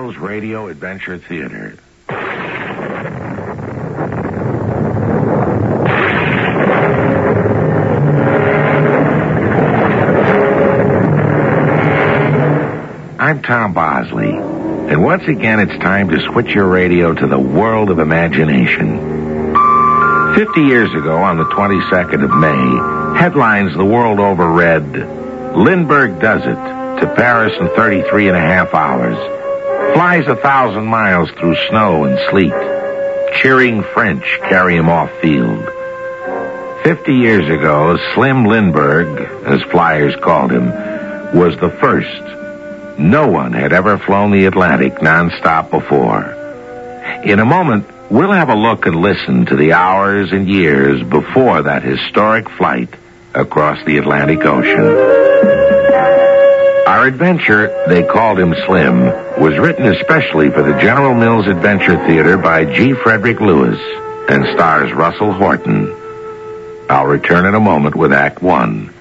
Charles Radio Adventure Theater. I'm Tom Bosley, and once again it's time to switch your radio to the world of imagination. 50 years ago, on the 22nd of May, headlines the world over read, Lindbergh does it, to Paris in 33 and a half hours, flies 1,000 miles through snow and sleet, cheering French carry him off field. 50 years ago, Slim Lindbergh, as flyers called him, was the first. No one had ever flown the Atlantic nonstop before. In a moment, we'll have a look and listen to the hours and years before that historic flight across the Atlantic Ocean. Our adventure, They Called Him Slim, was written especially for the General Mills Adventure Theater by G. Frederick Lewis and stars Russell Horton. I'll return in a moment with Act One.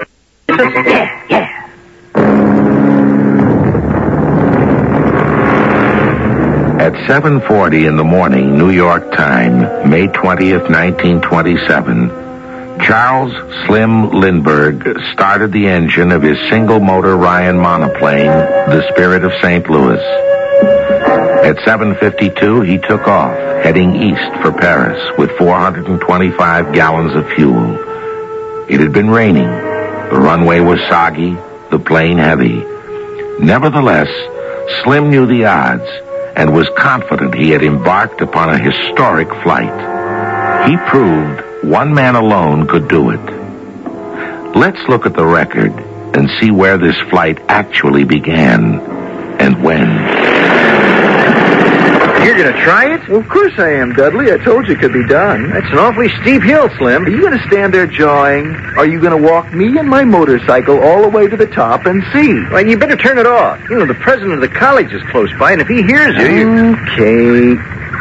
At 7:40 in the morning, New York time, May 20th, 1927, Charles Slim Lindbergh started the engine of his single-motor Ryan monoplane, the Spirit of St. Louis. At 7:52, he took off, heading east for Paris with 425 gallons of fuel. It had been raining. The runway was soggy, the plane heavy. Nevertheless, Slim knew the odds and was confident he had embarked upon a historic flight. He proved one man alone could do it. Let's look at the record and see where this flight actually began and when. You're going to try it? Well, of course I am, Dudley. I told you it could be done. That's an awfully steep hill, Slim. Are you going to stand there jawing? Or are you going to walk me and my motorcycle all the way to the top and see? Well, you better turn it off. You know, the president of the college is close by, and if he hears you... Okay.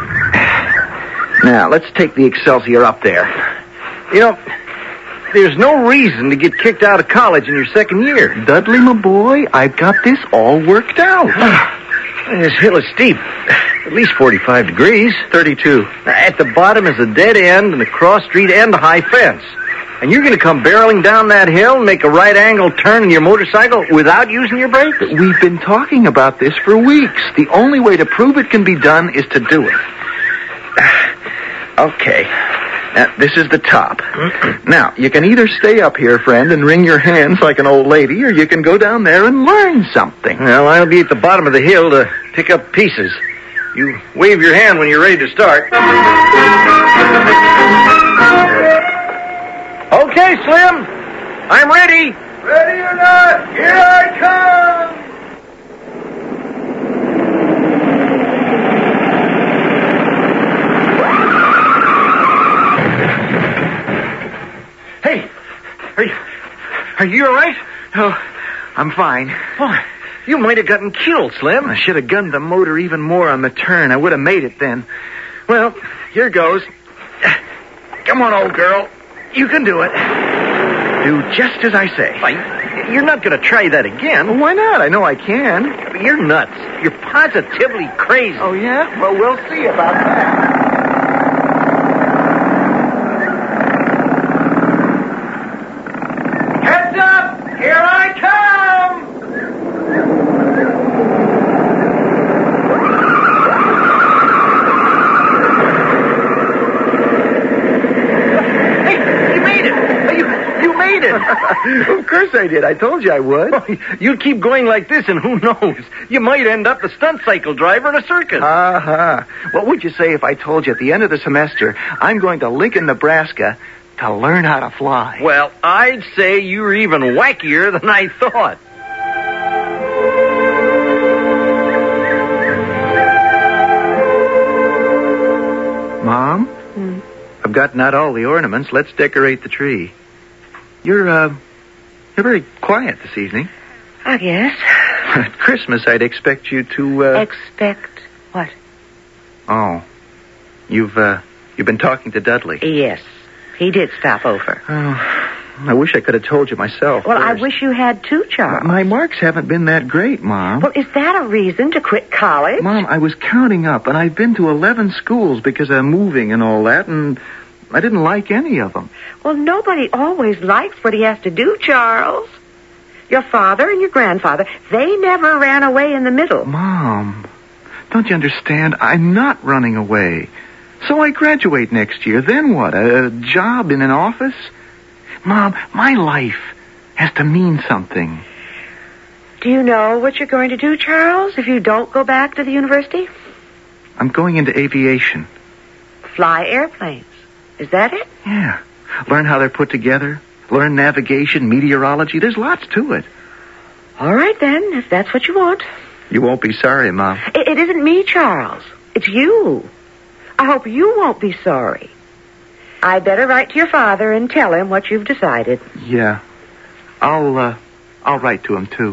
Now, let's take the Excelsior up there. You know, there's no reason to get kicked out of college in your second year. Dudley, my boy, I've got this all worked out. This hill is steep. At least 45 degrees. 32. At the bottom is a dead end and a cross street and a high fence. And you're going to come barreling down that hill and make a right-angle turn in your motorcycle without using your brakes? We've been talking about this for weeks. The only way to prove it can be done is to do it. Okay. Now, this is the top. Now, you can either stay up here, friend, and wring your hands like an old lady, or you can go down there and learn something. Well, I'll be at the bottom of the hill to pick up pieces. You wave your hand when you're ready to start. Okay, Slim. I'm ready. Ready or not, here I come! Hey, are you all right? Oh, I'm fine. Oh, you might have gotten killed, Slim. I should have gunned the motor even more on the turn. I would have made it then. Well, here goes. Come on, old girl. You can do it. Do just as I say. Why, you're not going to try that again. Well, why not? I know I can. You're nuts. You're positively crazy. Oh, yeah? Well, we'll see about that. Heads up! Here I come! Hey, you made it! You made it! Of course I did. I told you I would. You keep going like this, and who knows? You might end up the stunt cycle driver in a circus. What would you say if I told you at the end of the semester I'm going to Lincoln, Nebraska to learn how to fly? Well, I'd say you're even wackier than I thought. Mom? I've gotten out all the ornaments. Let's decorate the tree. You're very quiet this evening. I guess. At Christmas, I'd expect you to, Expect what? Oh. You've been talking to Dudley. Yes. He did stop over. Oh, I wish I could have told you myself. Well, I first. wish you had too, Charles. My marks haven't been that great, Mom. Well, is that a reason to quit college? Mom, I was counting up, and I've been to 11 schools because of moving and all that, and I didn't like any of them. Well, nobody always likes what he has to do, Charles. Your father and your grandfather, they never ran away in the middle. Mom, don't you understand? I'm not running away. So I graduate next year. Then what? A job in an office? Mom, my life has to mean something. Do you know what you're going to do, Charles, if you don't go back to the university? I'm going into aviation. Fly airplanes. Is that it? Yeah. Learn how they're put together. Learn navigation, meteorology. There's lots to it. All right, then, if that's what you want. You won't be sorry, Mom. It isn't me, Charles. It's you. I hope you won't be sorry. I'd better write to your father and tell him what you've decided. Yeah. I'll write to him, too.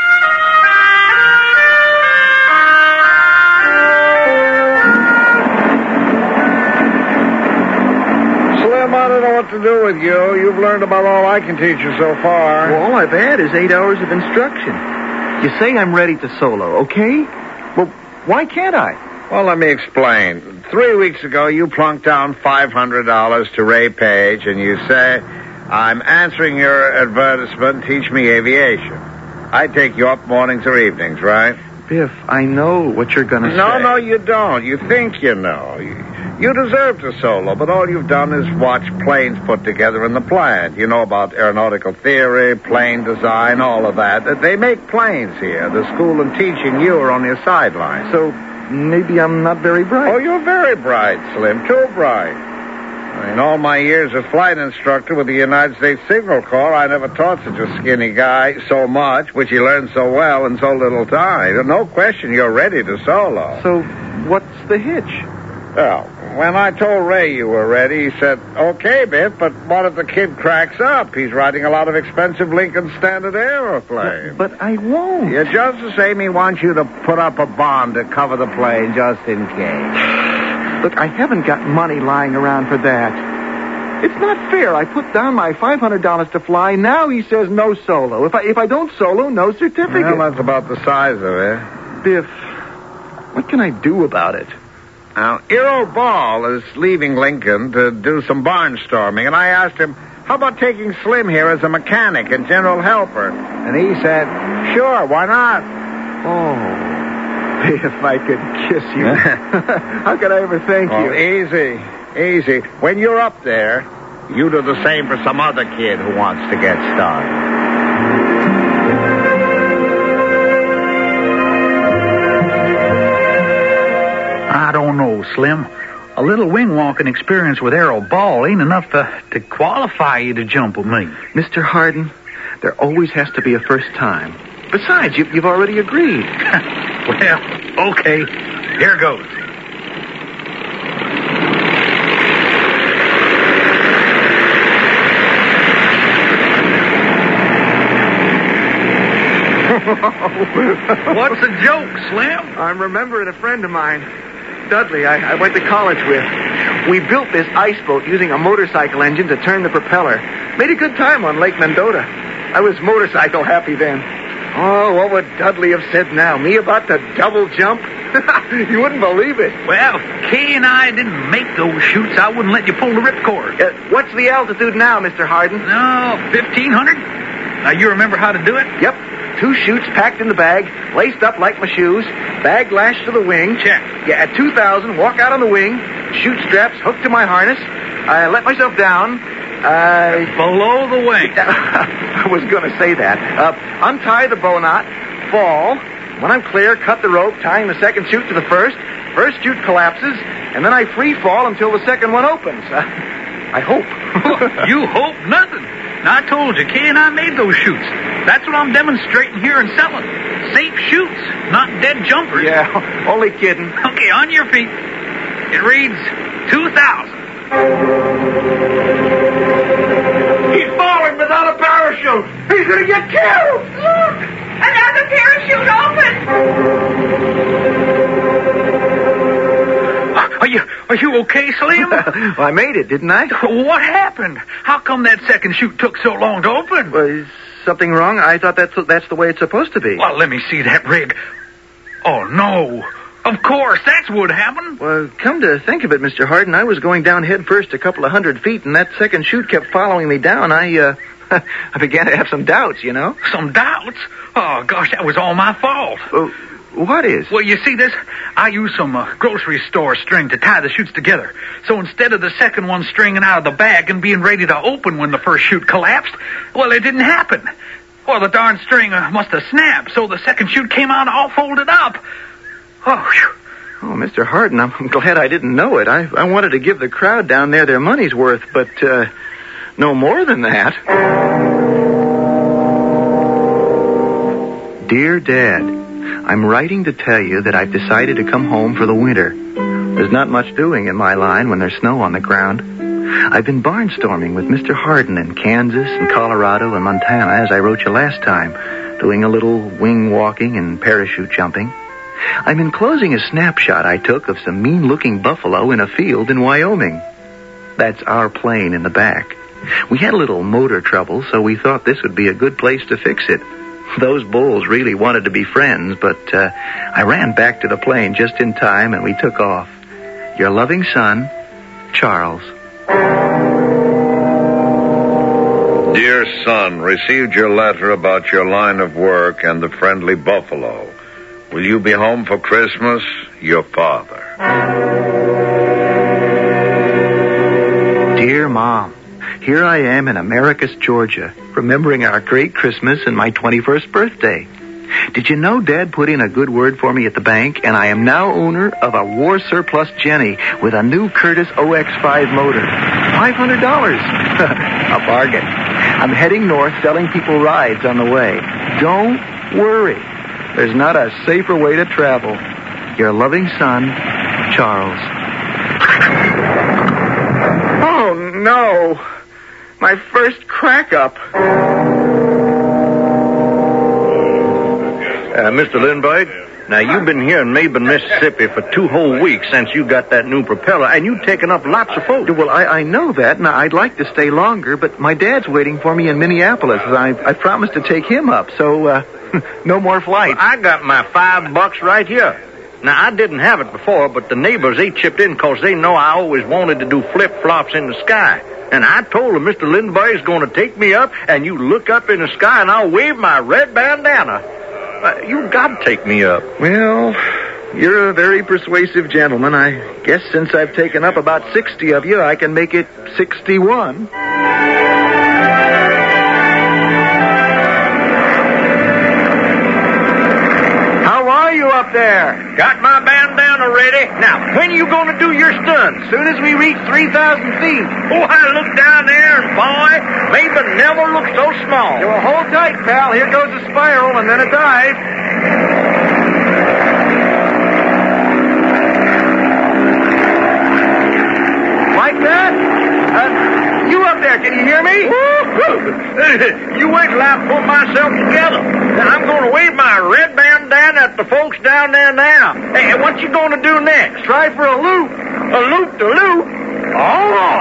Slim, I don't know what to do with you. You've learned about all I can teach you so far. Well, all I've had is 8 hours of instruction. You say I'm ready to solo, okay? Well, why can't I? Well, let me explain. 3 weeks ago, you plunked down $500 to Ray Page, and you say, I'm answering your advertisement, teach me aviation. I take you up mornings or evenings, right? Biff, I know what you're going to say. No, you don't. You think you know. You deserve to solo, but all you've done is watch planes put together in the plant. You know about aeronautical theory, plane design, all of that. They make planes here. The school and teaching you are on your sideline. So maybe I'm not very bright. Oh, you're very bright, Slim. Too bright. In all my years as flight instructor with the United States Signal Corps, I never taught such a skinny guy so much, which he learned so well in so little time. No question you're ready to solo. So what's the hitch? Well, when I told Ray you were ready, he said, okay, Biff, but what if the kid cracks up? He's riding a lot of expensive Lincoln Standard airplanes. But I won't. Yeah, just the same, he wants you to put up a bond to cover the plane just in case. Look, I haven't got money lying around for that. It's not fair. I put down my $500 to fly. Now he says no solo. If I don't solo, no certificate. Well, that's about the size of it. Biff, what can I do about it? Now, Earl Ball is leaving Lincoln to do some barnstorming, and I asked him, how about taking Slim here as a mechanic and general helper? And he said, sure, why not? Oh, if I could kiss you. How could I ever thank you? Easy. When you're up there, you do the same for some other kid who wants to get started. I don't know, Slim. A little wing walking experience with Errol Ball ain't enough to qualify you to jump with me. Mr. Hardin, there always has to be a first time. Besides, you've already agreed. Well, okay. Here goes. What's the joke, Slim? I'm remembering a friend of mine, Dudley, I went to college with. We built this ice boat using a motorcycle engine to turn the propeller. Made a good time on Lake Mendota. I was motorcycle happy then. Oh, what would Dudley have said now? Me about the double jump? You wouldn't believe it. Well, if Kay and I didn't make those chutes, I wouldn't let you pull the ripcord. What's the altitude now, Mr. Hardin? No, 1,500. Now, you remember how to do it? Yep. 2 chutes packed in the bag, laced up like my shoes, bag lashed to the wing. Check. Yeah, at 2,000, walk out on the wing, chute straps hooked to my harness. I let myself down. Below the wing. I was going to say that. Untie the bow knot, fall. When I'm clear, cut the rope, tying the second chute to the first. First chute collapses, and then I free fall until the second one opens. I hope. You hope nothing. Now, I told you, Kay and I made those chutes. That's what I'm demonstrating here and selling. Safe chutes, not dead jumpers. Yeah, only kidding. Okay, on your feet. It reads 2,000. He's falling without a parachute. He's going to get killed. Look! Another parachute open! Are you okay, Slim? Well, I made it, didn't I? What happened? How come that second chute took so long to open? Is something wrong? I thought that's the way it's supposed to be. Well, let me see that rig. Oh, no. Of course, that's what happened. Well, come to think of it, Mr. Hardin, I was going down head first a couple of 100 feet, and that second chute kept following me down. I began to have some doubts, you know. Some doubts? Oh, gosh, that was all my fault. What is? Well, you see this? I used some grocery store string to tie the chutes together. So instead of the second one stringing out of the bag and being ready to open when the first chute collapsed, well, it didn't happen. Well, the darn string must have snapped, so the second chute came out all folded up. Oh, whew. Oh, Mr. Hardin, I'm glad I didn't know it. I wanted to give the crowd down there their money's worth, but no more than that. Dear Dad, I'm writing to tell you that I've decided to come home for the winter. There's not much doing in my line when there's snow on the ground. I've been barnstorming with Mr. Hardin in Kansas and Colorado and Montana, as I wrote you last time, doing a little wing walking and parachute jumping. I'm enclosing a snapshot I took of some mean-looking buffalo in a field in Wyoming. That's our plane in the back. We had a little motor trouble, so we thought this would be a good place to fix it. Those bulls really wanted to be friends, but I ran back to the plane just in time, and we took off. Your loving son, Charles. Dear son, received your letter about your line of work and the friendly buffalo. Will you be home for Christmas? Your father. Dear Mom, here I am in Americus, Georgia, remembering our great Christmas and my 21st birthday. Did you know Dad put in a good word for me at the bank, and I am now owner of a war surplus Jenny with a new Curtis OX5 motor. $500. A bargain. I'm heading north selling people rides on the way. Don't worry. There's not a safer way to travel. Your loving son, Charles. Oh, no. My first crack up. Mr. Lindbergh, now you've been here in Maben, Mississippi for 2 whole weeks since you got that new propeller, and you've taken up lots of folks. Well, I know that, and I'd like to stay longer, but my dad's waiting for me in Minneapolis. I promised to take him up, so no more flights. Well, I got my $5 right here. Now, I didn't have it before, but the neighbors, they chipped in because they know I always wanted to do flip-flops in the sky. And I told them Mr. Lindbergh's going to take me up, and you look up in the sky, and I'll wave my red bandana. You got to take me up. Well, you're a very persuasive gentleman. I guess since I've taken up about 60 of you, I can make it 61. How are you up there? Got my bandana ready. Now, when you going to do your stunts? Soon as we reach 3,000 feet. Oh, I look down there, and boy, Maben never looked so small. Well, hold tight, pal. Here goes a spiral and then a dive. Like that? You up there, can you hear me? You wait till I pull myself together. Now, I'm going to wave my red bandana at the folks down there now. Hey, what you going to do next? Try for a loop. A loop-de-loop? Oh!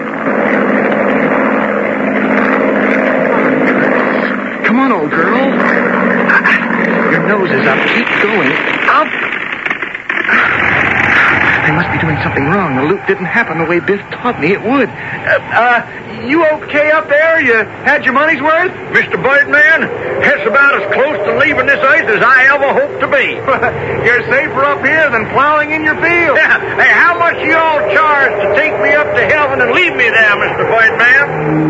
Come on, old girl. Your nose is up. Keep going. Up. I must be doing something wrong. The loop didn't happen the way Biff taught me it would. You okay up there? You had your money's worth? Mr. Birdman, that's about as close to leaving this ice as I ever hope to be. You're safer up here than plowing in your field. Yeah. Hey, how much you all charge to take me up to heaven and leave me there, Mr. Birdman?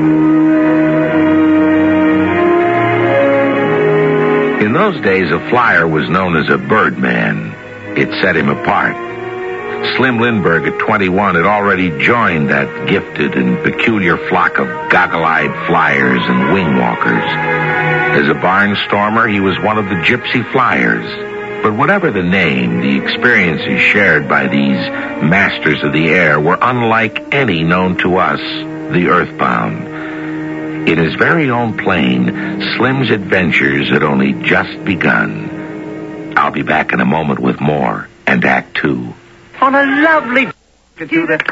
In those days, a flyer was known as a birdman. It set him apart. Slim Lindbergh, at 21, had already joined that gifted and peculiar flock of goggle-eyed flyers and wing walkers. As a barnstormer, he was one of the gypsy flyers. But whatever the name, the experiences shared by these masters of the air were unlike any known to us, the earthbound. In his very own plane, Slim's adventures had only just begun. I'll be back in a moment with more and Act 2. On a lovely To the...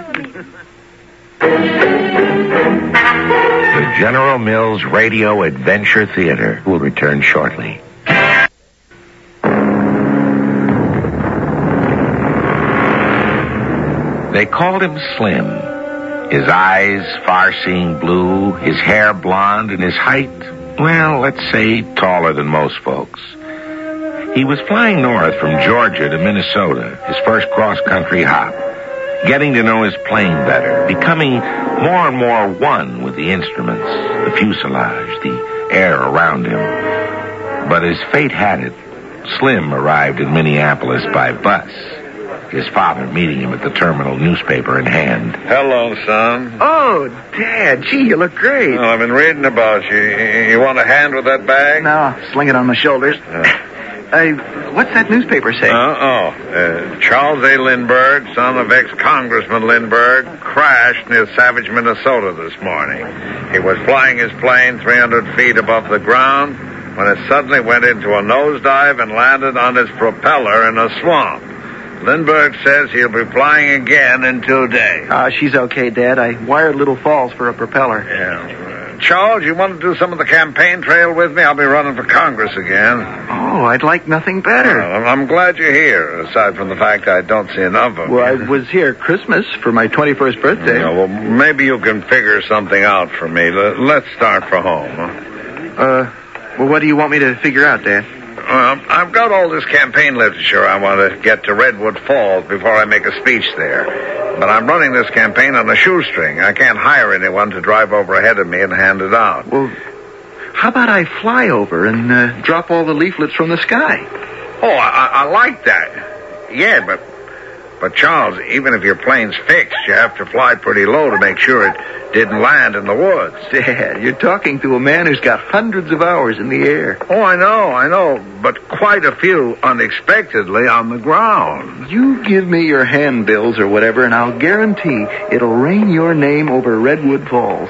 The General Mills Radio Adventure Theater will return shortly. They called him Slim. His eyes far-seeing blue, his hair blonde, and his height, well, let's say taller than most folks. He was flying north from Georgia to Minnesota, his first cross-country hop, getting to know his plane better, becoming more and more one with the instruments, the fuselage, the air around him. But as fate had it, Slim arrived in Minneapolis by bus, his father meeting him at the terminal, newspaper in hand. Hello, son. Oh, Dad, gee, you look great. Oh, I've been reading about you. You want a hand with that bag? No, sling it on my shoulders. What's that newspaper say? Charles A. Lindbergh, son of ex-Congressman Lindbergh, crashed near Savage, Minnesota this morning. He was flying his plane 300 feet above the ground when it suddenly went into a nosedive and landed on its propeller in a swamp. Lindbergh says he'll be flying again in 2 days. She's okay, Dad. I wired Little Falls for a propeller. Yeah. Charles, you want to do some of the campaign trail with me? I'll be running for Congress again. Oh, I'd like nothing better. I'm glad you're here, aside from the fact I don't see enough of you. Well, I was here Christmas for my 21st birthday. Yeah, well, maybe you can figure something out for me. Let's start for home. Huh? Well, what do you want me to figure out, Dad? I've got all this campaign literature I want to get to Redwood Falls before I make a speech there. But I'm running this campaign on a shoestring. I can't hire anyone to drive over ahead of me and hand it out. Well, how about I fly over and drop all the leaflets from the sky? Oh, I like that. Yeah, but Charles, even if your plane's fixed, you have to fly pretty low to make sure it didn't land in the woods. Dad, you're talking to a man who's got hundreds of hours in the air. Oh, I know, but quite a few unexpectedly on the ground. You give me your handbills or whatever, and I'll guarantee it'll rain your name over Redwood Falls.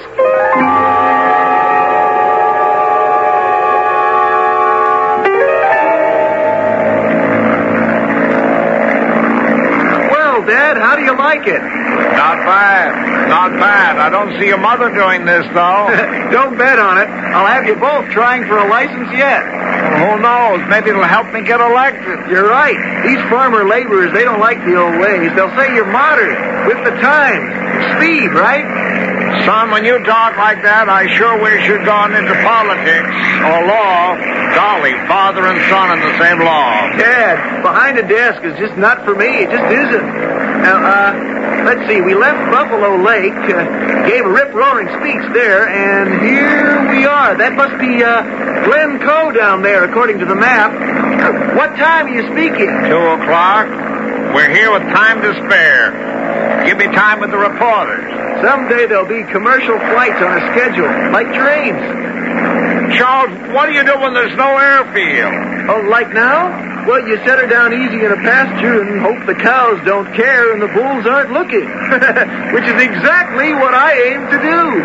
Well, Dad, how do you like it? Not bad. I don't see your mother doing this, though. Don't bet on it. I'll have you both trying for a license yet. Well, who knows? Maybe it'll help me get elected. You're right. These farmer laborers, they don't like the old ways. They'll say you're modern, with the times. Speed, right? Son, when you talk like that, I sure wish you'd gone into politics or law. Golly, father and son in the same law. Dad, behind a desk is just not for me. It just isn't. Now, let's see. We left Buffalo Lake, gave a rip-roaring speech there, and here we are. That must be Glen Coe down there, according to the map. What time are you speaking? 2:00. We're here with time to spare. Give me time with the reporters. Someday there'll be commercial flights on a schedule, like trains. Charles, what do you do when there's no airfield? Oh, like now? Well, you set her down easy in a pasture and hope the cows don't care and the bulls aren't looking. Which is exactly what I aim to do.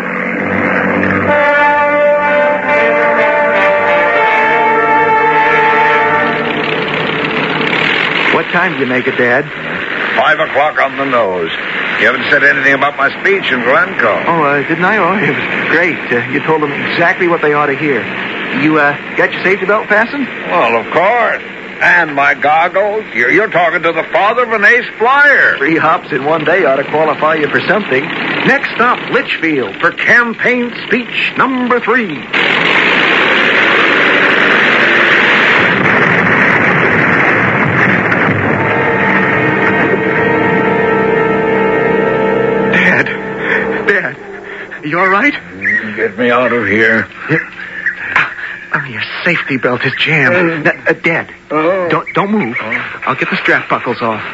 What time do you make it, Dad? 5:00 on the nose. You haven't said anything about my speech in Glencoe. Oh, didn't I? Oh, it was great. You told them exactly what they ought to hear. You got your safety belt fastened? Well, of course. And my goggles. You're talking to the father of an ace flyer. 3 hops in one day ought to qualify you for something. Next stop, Litchfield, for campaign speech number 3. Dad, you all right? Get me out of here. Oh, your safety belt is jammed. Dad, don't move. I'll get the strap buckles off.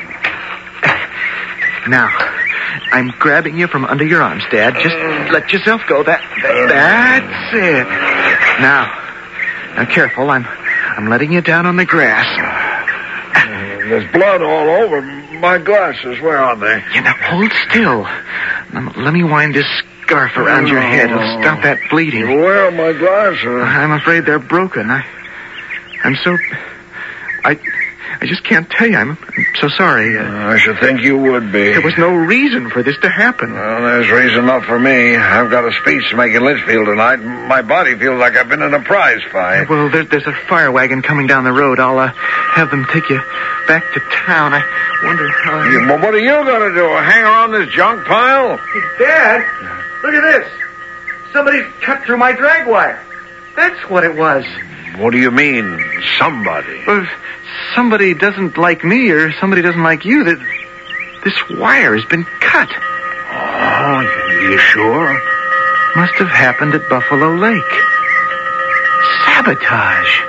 Now, I'm grabbing you from under your arms, Dad. Just let yourself go. That's it. Now, careful. I'm letting you down on the grass. There's blood all over. My glasses, where are they? Now, hold still. Let me wind this scarf around your head. It'll stop that bleeding. Where are my glasses? I'm afraid they're broken. I just can't tell you. I'm so sorry. I should think you would be. There was no reason for this to happen. Well, there's reason enough for me. I've got a speech to make in Litchfield tonight. My body feels like I've been in a prize fight. Well, there's a fire wagon coming down the road. I'll have them take you back to town. I wonder how... Well, what are you going to do? Hang around this junk pile? Dad, look at this. Somebody cut through my drag wire. That's what it was. What do you mean, somebody? Well, if somebody doesn't like me or somebody doesn't like you, that this wire has been cut. Oh, you sure? Must have happened at Buffalo Lake. Sabotage.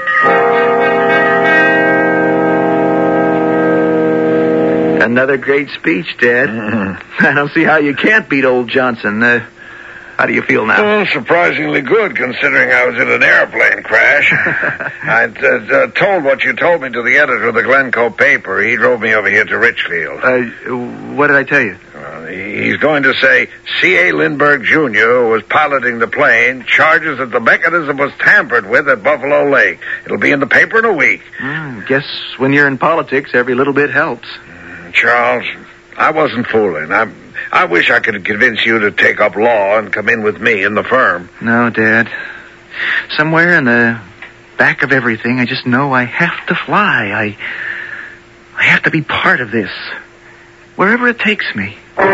Another great speech, Dad. I don't see how you can't beat old Johnson. How do you feel now? Well, surprisingly good, considering I was in an airplane crash. I told what you told me to the editor of the Glencoe paper. He drove me over here to Richfield. What did I tell you? He's going to say C.A. Lindbergh, Jr., who was piloting the plane, charges that the mechanism was tampered with at Buffalo Lake. It'll be in the paper in a week. Guess when you're in politics, every little bit helps. Charles, I wasn't fooling. I wish I could convince you to take up law and come in with me in the firm. No, Dad. Somewhere in the back of everything, I just know I have to fly. I have to be part of this. Wherever it takes me.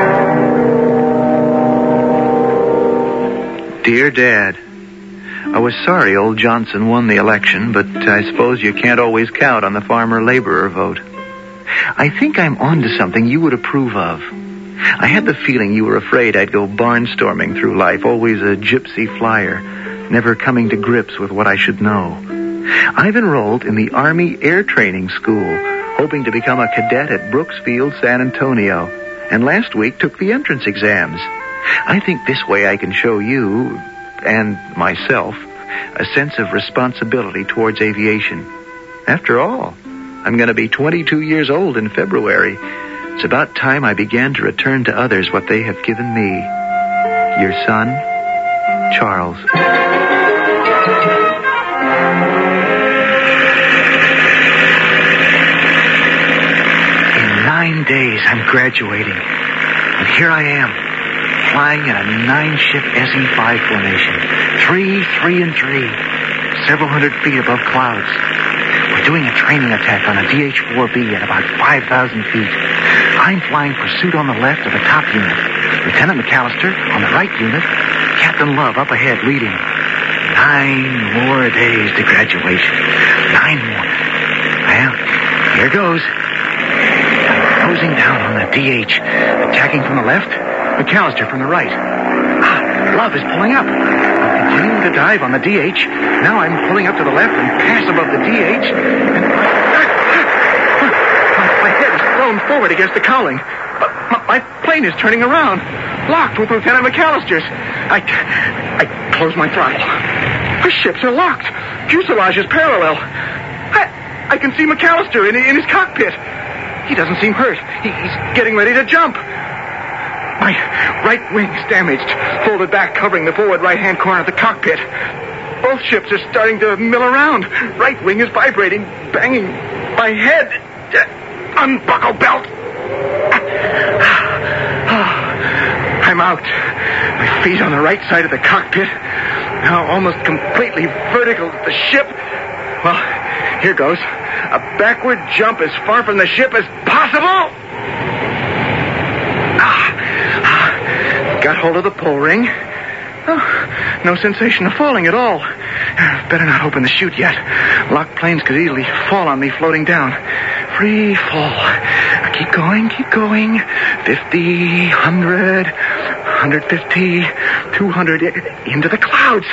Dear Dad, I was sorry old Johnson won the election, but I suppose you can't always count on the farmer-laborer vote. I think I'm onto something you would approve of. I had the feeling you were afraid I'd go barnstorming through life, always a gypsy flyer, never coming to grips with what I should know. I've enrolled in the Army Air Training School, hoping to become a cadet at Brooksfield, San Antonio, and last week took the entrance exams. I think this way I can show you, and myself, a sense of responsibility towards aviation. After all, I'm going to be 22 years old in February. It's about time I began to return to others what they have given me. Your son, Charles. In 9 days, I'm graduating. And here I am, flying in a 9-ship SE-5 formation. 3, 3, and 3. Several hundred feet above clouds. We're doing a training attack on a DH-4B at about 5,000 feet. I'm flying pursuit on the left of the top unit. Lieutenant McAllister on the right unit. Captain Love up ahead leading. 9 more days to graduation. 9 more. Well, here goes. I'm cruising down on the DH. Attacking from the left. McAllister from the right. Love is pulling up. I'm continuing to dive on the DH. Now I'm pulling up to the left and pass above the DH. And my head is thrown forward against the cowling. My plane is turning around. Locked with Lieutenant McAllister's. I close my throttle. The ships are locked. Fuselage is parallel. I can see McAllister in his cockpit. He doesn't seem hurt. He's getting ready to jump. My right wing is damaged, folded back, covering the forward right-hand corner of the cockpit. Both ships are starting to mill around. Right wing is vibrating, banging my head. Unbuckle belt. I'm out. My feet on the right side of the cockpit. Now almost completely vertical to the ship. Well, here goes. A backward jump as far from the ship as possible. Got hold of the pull ring. Oh, no sensation of falling at all. Better not open the chute yet. Locked planes could easily fall on me floating down. Free fall. Keep going, keep going. 50, 100, 150, 200, into the clouds.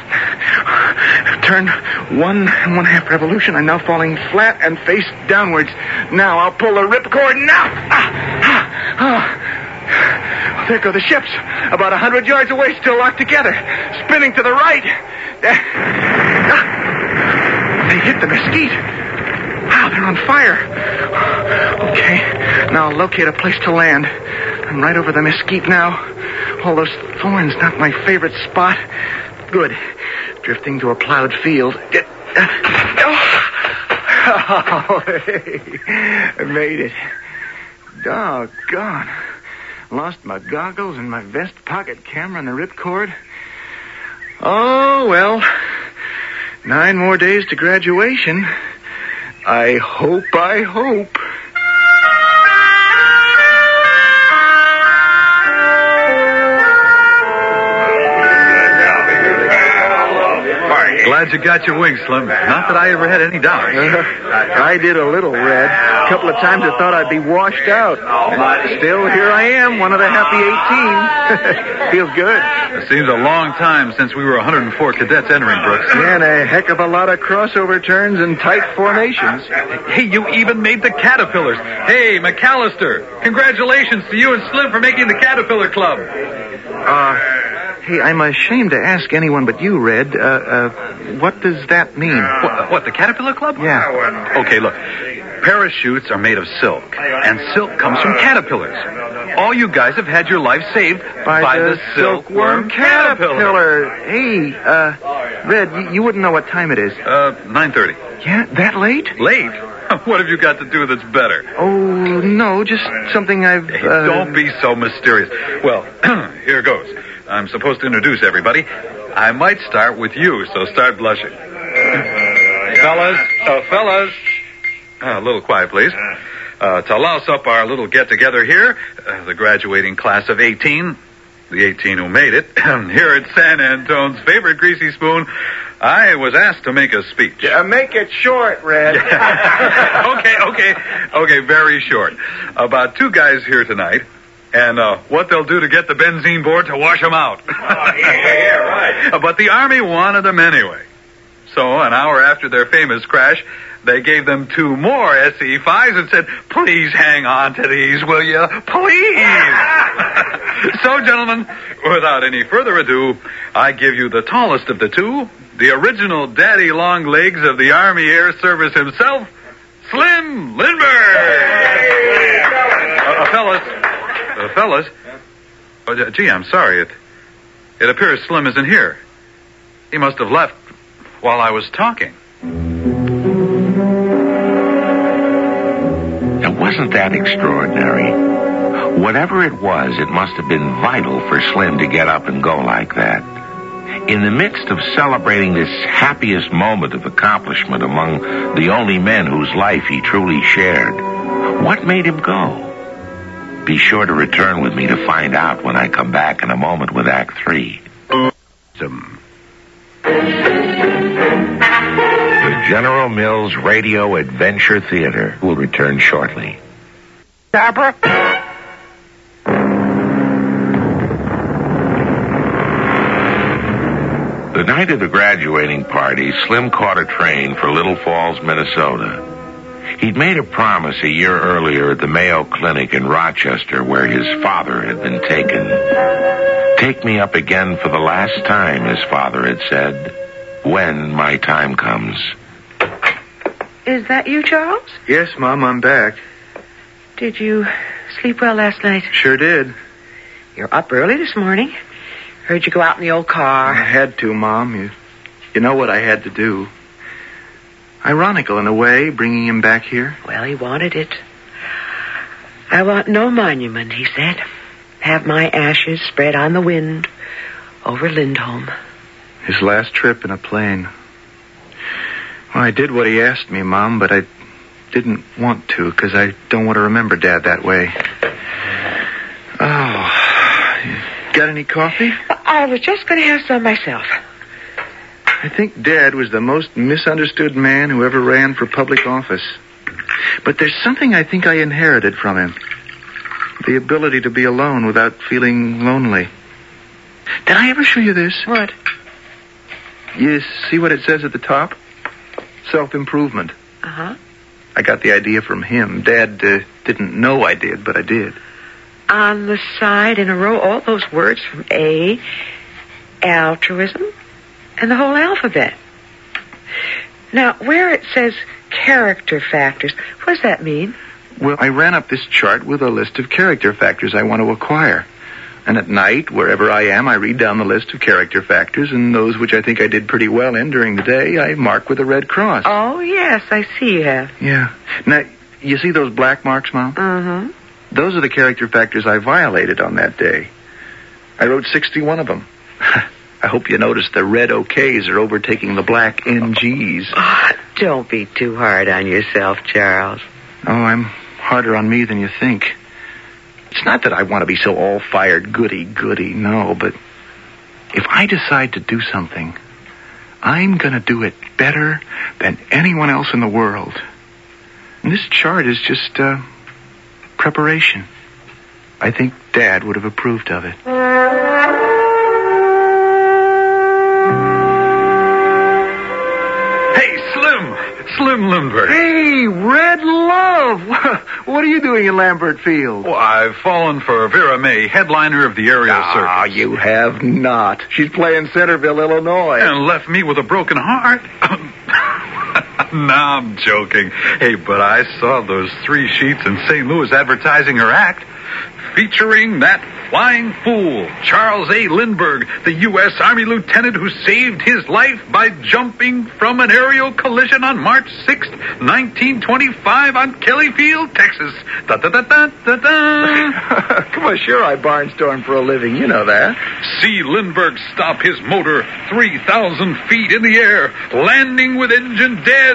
Turn 1.5 revolution. I'm now falling flat and face downwards. Now I'll pull the ripcord. Now! There go the ships. About 100 yards away, still locked together. Spinning to the right. They hit the mesquite. Wow, they're on fire. Okay, now I'll locate a place to land. I'm right over the mesquite now. All those thorns, not my favorite spot. Good. Drifting to a plowed field. Oh, hey. I made it. Doggone. Lost my goggles and my vest pocket camera and the ripcord. Oh, well. 9 more days to graduation. I hope. Glad you got your wings, Slim. Not that I ever had any doubts. I did a little, Red. A couple of times I thought I'd be washed out. Still, here I am, one of the happy 18. Feels good. It seems a long time since we were 104 cadets entering, Brooks. Yeah, and a heck of a lot of crossover turns and tight formations. Hey, you even made the Caterpillars. Hey, McAllister, congratulations to you and Slim for making the Caterpillar Club. Hey, I'm ashamed to ask anyone but you, Red. What does that mean? What, the Caterpillar Club? Yeah. Okay, look. Parachutes are made of silk, and silk comes from caterpillars. All you guys have had your life saved by the silkworm caterpillar. Hey, Red, you wouldn't know what time it is. 9:30. Yeah, that late? Late? What have you got to do that's better? Oh, no, just something I've... Hey, don't be so mysterious. Well, here goes. I'm supposed to introduce everybody. I might start with you, so start blushing. Fellas. A little quiet, please. To louse up our little get-together here, the graduating class of 18, the 18 who made it, here at San Antonio's favorite greasy spoon, I was asked to make a speech. Make it short, Red. Okay, very short. About 2 guys here tonight, and what they'll do to get the benzene board to wash them out. Yeah, right. But the Army wanted them anyway. So an hour after their famous crash, they gave them 2 more SE-5s and said, please hang on to these, will you? Please! So, gentlemen, without any further ado, I give you the tallest of the 2, the original daddy long legs of the Army Air Service himself, Slim Lindbergh! Fellas. Oh, gee, I'm sorry. It appears Slim isn't here. He must have left while I was talking. Now, wasn't that extraordinary? Whatever it was, it must have been vital for Slim to get up and go like that. In the midst of celebrating this happiest moment of accomplishment among the only men whose life he truly shared, what made him go? Be sure to return with me to find out when I come back in a moment with Act 3. The General Mills Radio Adventure Theater will return shortly. Barbara? The night of the graduating party, Slim caught a train for Little Falls, Minnesota. He'd made a promise a year earlier at the Mayo Clinic in Rochester where his father had been taken. Take me up again for the last time, his father had said, when my time comes. Is that you, Charles? Yes, Mom, I'm back. Did you sleep well last night? Sure did. You're up early this morning. Heard you go out in the old car. I had to, Mom. You know what I had to do. Ironical in a way, bringing him back here. Well, he wanted it. I want no monument, he said. Have my ashes spread on the wind over Lindholm. His last trip in a plane. Well, I did what he asked me, Mom, but I didn't want to because I don't want to remember Dad that way. Oh, got any coffee? I was just going to have some myself. I think Dad was the most misunderstood man who ever ran for public office. But there's something I think I inherited from him. The ability to be alone without feeling lonely. Did I ever show you this? What? You see what it says at the top? Self-improvement. Uh-huh. I got the idea from him. Dad didn't know I did, but I did. On the side in a row, all those words from A, altruism, and the whole alphabet. Now, where it says character factors, what does that mean? Well, I ran up this chart with a list of character factors I want to acquire. And at night, wherever I am, I read down the list of character factors, and those which I think I did pretty well in during the day, I mark with a red cross. Oh, yes, I see you have. Yeah. Now, you see those black marks, Mom? Mm-hmm. Those are the character factors I violated on that day. I wrote 61 of them. I hope you noticed the red OKs are overtaking the black NGs. Oh, don't be too hard on yourself, Charles. Oh, I'm harder on me than you think. It's not that I want to be so all-fired goody-goody, no, but if I decide to do something, I'm going to do it better than anyone else in the world. And this chart is just preparation. I think Dad would have approved of it. Slim Lindbergh. Hey, Red Love! What are you doing in Lambert Field? Well, I've fallen for Vera May, headliner of the aerial circus. Ah, you have not. She's playing Centerville, Illinois. And left me with a broken heart. Nah, I'm joking. Hey, but I saw those 3 sheets in St. Louis advertising her act, featuring that flying fool, Charles A. Lindbergh, the U.S. Army lieutenant who saved his life by jumping from an aerial collision on March 6th, 1925 on Kelly Field, Texas. Da-da-da-da-da-da. Come on, sure, I barnstorm for a living. You know that. See Lindbergh stop his motor 3,000 feet in the air, landing with engine dead.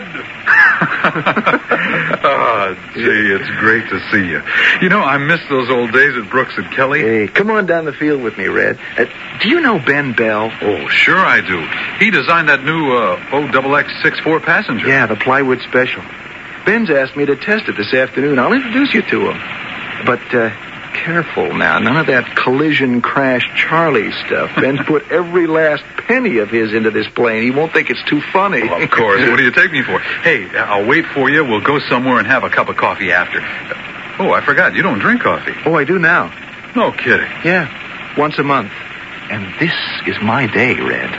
Oh, gee, it's great to see you. You know, I miss those old days at Brooks and Kelly. Hey, come on down the field with me, Red. Do you know Ben Bell? Oh, sure I do. He designed that new OXX64 Passenger. Yeah, the plywood special. Ben's asked me to test it this afternoon. I'll introduce you to him. But, careful now. None of that collision crash Charlie stuff. Ben's put every last penny of his into this plane. He won't think it's too funny. Well, of course. What do you take me for? Hey, I'll wait for you. We'll go somewhere and have a cup of coffee after. Oh, I forgot. You don't drink coffee. Oh, I do now. No kidding. Yeah, once a month. And this is my day, Red.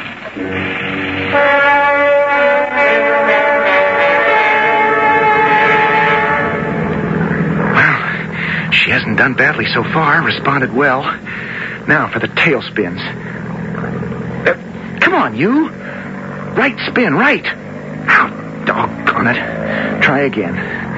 Well, she hasn't done badly so far. Responded well. Now for the tailspins. Come on, you. Right spin, right. Ow, doggone it. Try again.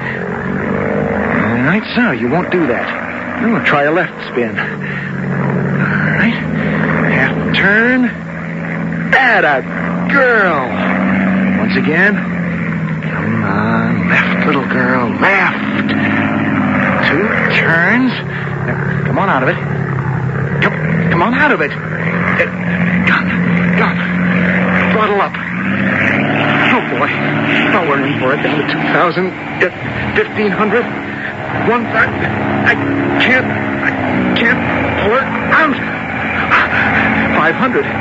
All right, so you won't do that. Oh, try a left spin. All right. Half turn. Atta girl. Once again. Come on, left, little girl, left. 2 turns. Come on out of it. Come on out of it. Gun. Throttle up. Oh, boy. Oh, we're in for it. Down to 2,000. 1,500. 1,000. I can't pull her out. 500. 4.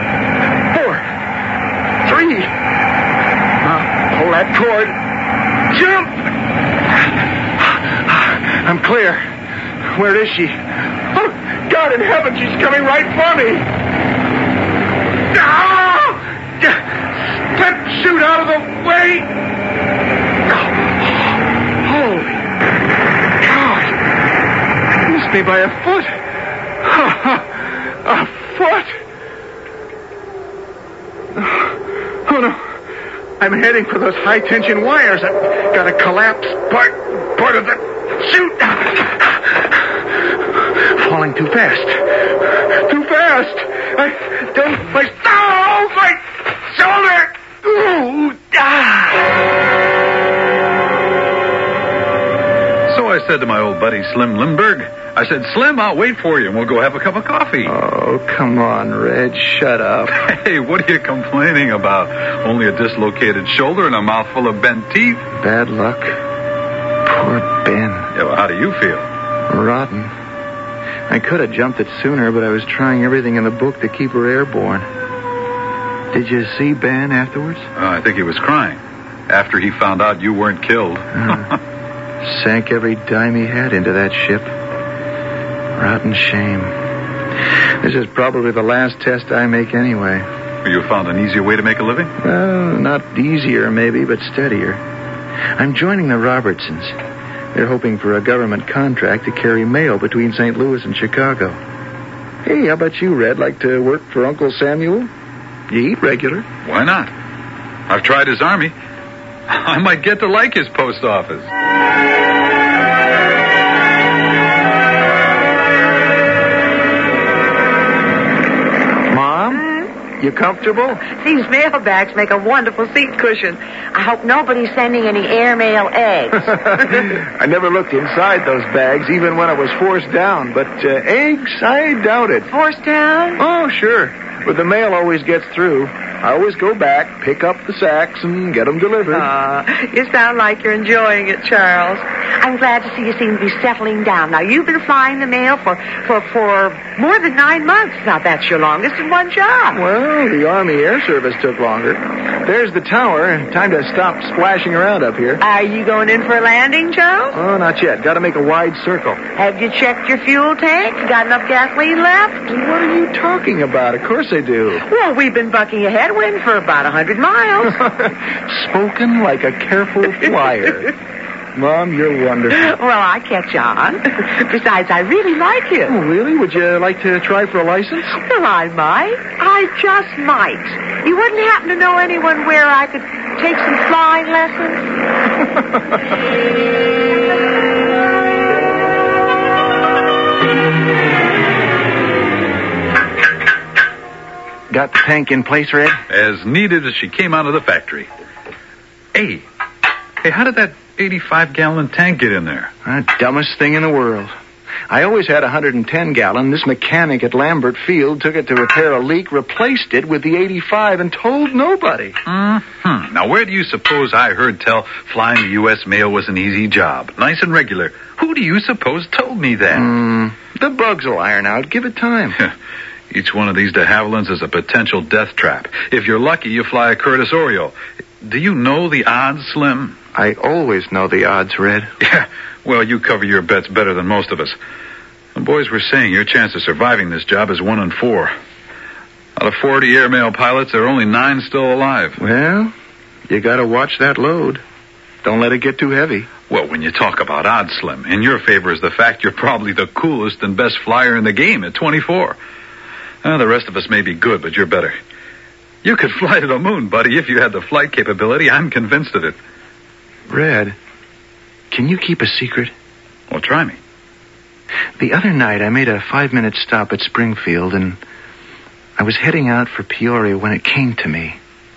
3. Now, pull that cord. Jump! I'm clear. Where is she? Oh, God in heaven, she's coming right for me. Ah! Step shoot out of the way. Holy God. Missed me by a foot. A foot? Oh, no. I'm heading for those high-tension wires. I've got to collapse part of the chute. Falling too fast. Too fast. My shoulder. Ooh, So I said to my old buddy Slim Lindbergh, I said, Slim, I'll wait for you and we'll go have a cup of coffee. Oh, come on, Red. Shut up. Hey, what are you complaining about? Only a dislocated shoulder and a mouthful of bent teeth. Bad luck. Poor Ben. Yeah, well, how do you feel? Rotten. I could have jumped it sooner, but I was trying everything in the book to keep her airborne. Did you see Ben afterwards? I think he was crying after he found out you weren't killed. Sank every dime he had into that ship. Rotten shame. This is probably the last test I make anyway. You found an easier way to make a living? Well, not easier maybe, but steadier. I'm joining the Robertsons. They're hoping for a government contract to carry mail between St. Louis and Chicago. Hey, how about you, Red? Like to work for Uncle Samuel? You eat regular. Why not? I've tried his army. I might get to like his post office. You comfortable? These mailbags make a wonderful seat cushion. I hope nobody's sending any airmail eggs. I never looked inside those bags, even when I was forced down. But eggs, I doubt it. Forced down? Oh, sure. But the mail always gets through. I always go back, pick up the sacks, and get them delivered. You sound like you're enjoying it, Charles. I'm glad to see you seem to be settling down. Now, you've been flying the mail for more than 9 months. Now, that's your longest in one job. Well, the Army Air Service took longer. There's the tower. Time to stop splashing around up here. Are you going in for a landing, Charles? Oh, not yet. Got to make a wide circle. Have you checked your fuel tank? Got enough gasoline left? What are you talking about? Of course I do. Well, we've been bucking a headwind for about 100 miles. Spoken like a careful flyer. Mom, you're wonderful. Well, I catch on. Besides, I really like you. Oh, really? Would you like to try for a license? Well, I might. I just might. You wouldn't happen to know anyone where I could take some flying lessons? Got the tank in place, Red? As needed as she came out of the factory. Hey, how did that 85-gallon tank get in there? Dumbest thing in the world. I always had 110-gallon. This mechanic at Lambert Field took it to repair a leak, replaced it with the 85, and told nobody. Mm-hmm. Now, where do you suppose I heard tell flying the U.S. mail was an easy job? Nice and regular. Who do you suppose told me that? The bugs will iron out. Give it time. Each one of these de Havillands is a potential death trap. If you're lucky, you fly a Curtis Oriole. Do you know the odds, Slim? I always know the odds, Red. Yeah, well, you cover your bets better than most of us. The boys were saying your chance of surviving this job is 1 in 4. Out of 40 airmail pilots, there are only 9 still alive. Well, you gotta watch that load. Don't let it get too heavy. Well, when you talk about odds, Slim, in your favor is the fact you're probably the coolest and best flyer in the game at 24. The rest of us may be good, but you're better. You could fly to the moon, buddy, if you had the flight capability. I'm convinced of it. Red, can you keep a secret? Well, try me. The other night, I made a 5-minute stop at Springfield, and I was heading out for Peoria when it came to me.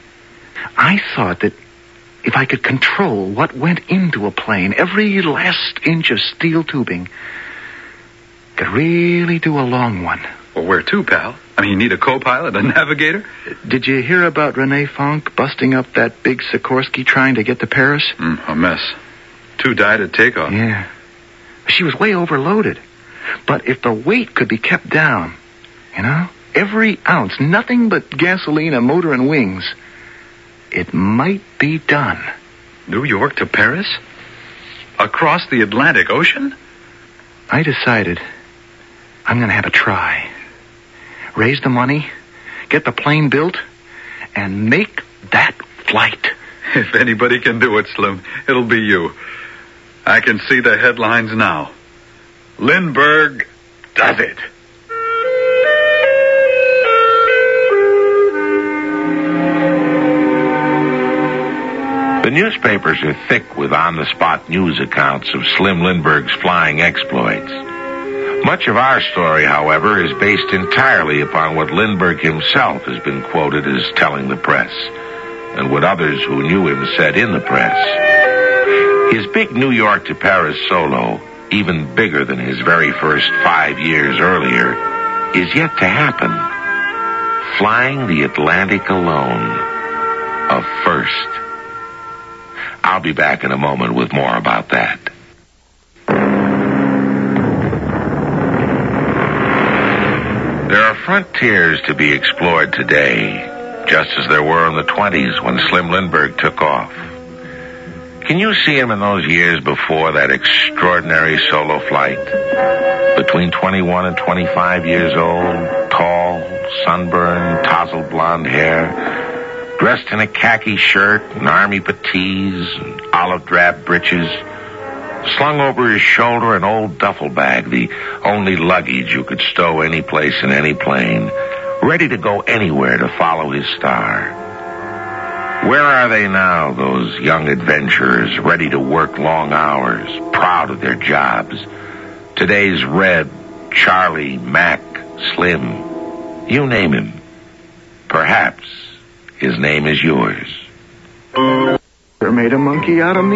I thought that if I could control what went into a plane, every last inch of steel tubing, could really do a long one. Well, where to, pal? I mean, you need a co-pilot, a navigator? Did you hear about Renee Fonk busting up that big Sikorsky trying to get to Paris? A mess. 2 died at takeoff. Yeah. She was way overloaded. But if the weight could be kept down, every ounce, nothing but gasoline, a motor, and wings, it might be done. New York to Paris? Across the Atlantic Ocean? I decided I'm going to have a try. Raise the money, get the plane built, and make that flight. If anybody can do it, Slim, it'll be you. I can see the headlines now. Lindbergh does it. The newspapers are thick with on-the-spot news accounts of Slim Lindbergh's flying exploits. Much of our story, however, is based entirely upon what Lindbergh himself has been quoted as telling the press, and what others who knew him said in the press. His big New York to Paris solo, even bigger than his very first 5 years earlier, is yet to happen. Flying the Atlantic alone. A first. I'll be back in a moment with more about that. There are frontiers to be explored today, just as there were in the 20s when Slim Lindbergh took off. Can you see him in those years before that extraordinary solo flight? Between 21 and 25 years old, tall, sunburned, tousled blonde hair, dressed in a khaki shirt and army puttees and olive drab breeches, Slung over his shoulder an old duffel bag, the only luggage you could stow any place in any plane, ready to go anywhere to follow his star. Where are they now, those young adventurers, ready to work long hours, proud of their jobs? Today's Red, Charlie, Mac, Slim, you name him. Perhaps his name is yours. They made a monkey out of me.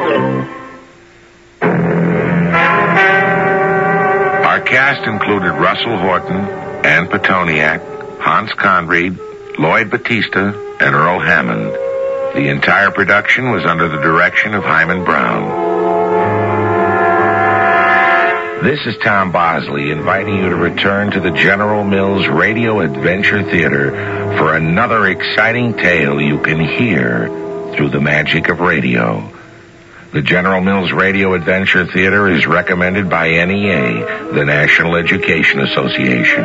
Our cast included Russell Horton, Ann Petoniak, Hans Conried, Lloyd Batista, and Earl Hammond. The entire production was under the direction of Hyman Brown. This is Tom Bosley inviting you to return to the General Mills Radio Adventure Theater for another exciting tale you can hear through the magic of radio. The General Mills Radio Adventure Theater is recommended by NEA, the National Education Association.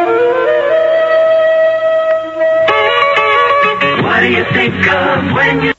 What do you think of when you